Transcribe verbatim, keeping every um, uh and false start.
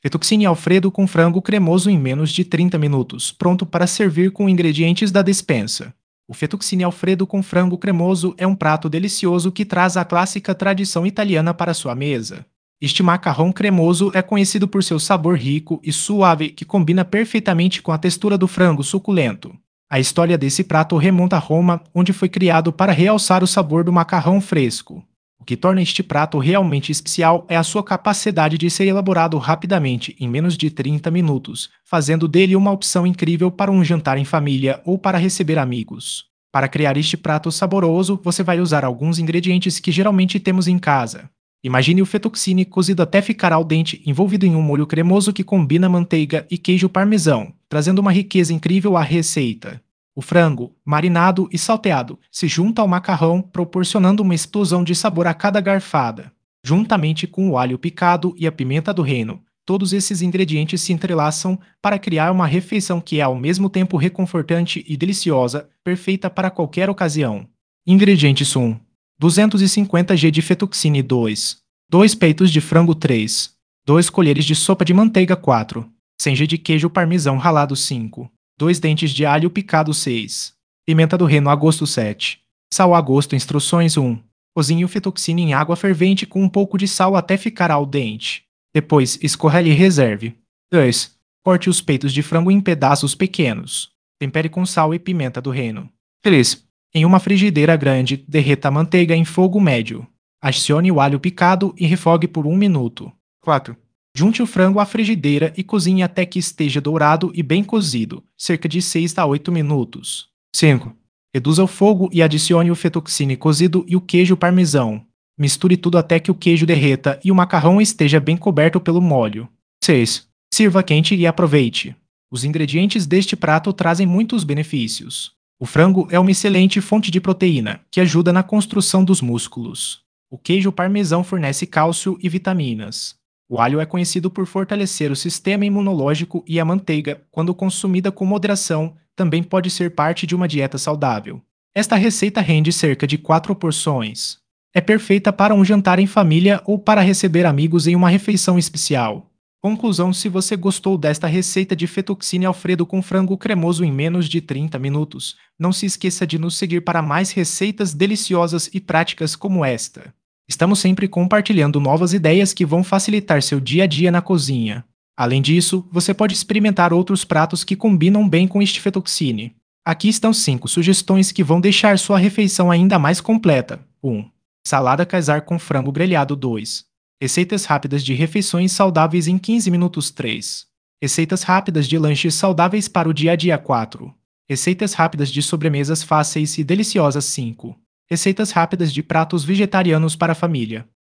Fettuccine Alfredo com frango cremoso em menos de trinta minutos, pronto para servir com ingredientes da despensa. O fettuccine Alfredo com frango cremoso é um prato delicioso que traz a clássica tradição italiana para sua mesa. Este macarrão cremoso é conhecido por seu sabor rico e suave que combina perfeitamente com a textura do frango suculento. A história desse prato remonta a Roma, onde foi criado para realçar o sabor do macarrão fresco. O que torna este prato realmente especial é a sua capacidade de ser elaborado rapidamente, em menos de trinta minutos, fazendo dele uma opção incrível para um jantar em família ou para receber amigos. Para criar este prato saboroso, você vai usar alguns ingredientes que geralmente temos em casa. Imagine o fettuccine cozido até ficar al dente, envolvido em um molho cremoso que combina manteiga e queijo parmesão, trazendo uma riqueza incrível à receita. O frango, marinado e salteado, se junta ao macarrão, proporcionando uma explosão de sabor a cada garfada. Juntamente com o alho picado e a pimenta do reino, todos esses ingredientes se entrelaçam para criar uma refeição que é ao mesmo tempo reconfortante e deliciosa, perfeita para qualquer ocasião. Ingredientes um: duzentos e cinquenta gramas de fettuccine dois, dois peitos de frango três, duas colheres de sopa de manteiga quatro, cem gramas de queijo parmesão ralado cinco, dois dentes de alho picado seis, pimenta do reino a gosto sete, sal a gosto. Instruções um: cozinhe o fettuccine em água fervente com um pouco de sal até ficar al dente. Depois, escorrele e reserve. dois. Corte os peitos de frango em pedaços pequenos. Tempere com sal e pimenta do reino. três. Em uma frigideira grande, derreta a manteiga em fogo médio. Adicione o alho picado e refogue por um minuto. quatro. Junte o frango à frigideira e cozinhe até que esteja dourado e bem cozido, cerca de seis a oito minutos. cinco. Reduza o fogo e adicione o fettuccine cozido e o queijo parmesão. Misture tudo até que o queijo derreta e o macarrão esteja bem coberto pelo molho. seis. Sirva quente e aproveite. Os ingredientes deste prato trazem muitos benefícios. O frango é uma excelente fonte de proteína, que ajuda na construção dos músculos. O queijo parmesão fornece cálcio e vitaminas. O alho é conhecido por fortalecer o sistema imunológico e a manteiga, quando consumida com moderação, também pode ser parte de uma dieta saudável. Esta receita rende cerca de quatro porções. É perfeita para um jantar em família ou para receber amigos em uma refeição especial. Conclusão: se você gostou desta receita de fettuccine Alfredo com frango cremoso em menos de trinta minutos, não se esqueça de nos seguir para mais receitas deliciosas e práticas como esta. Estamos sempre compartilhando novas ideias que vão facilitar seu dia a dia na cozinha. Além disso, você pode experimentar outros pratos que combinam bem com este fettuccine. Aqui estão cinco sugestões que vão deixar sua refeição ainda mais completa. um. Salada Caesar com frango grelhado dois. Receitas rápidas de refeições saudáveis em quinze minutos três. Receitas rápidas de lanches saudáveis para o dia a dia quatro. Receitas rápidas de sobremesas fáceis e deliciosas cinco. Receitas rápidas de pratos vegetarianos para a família.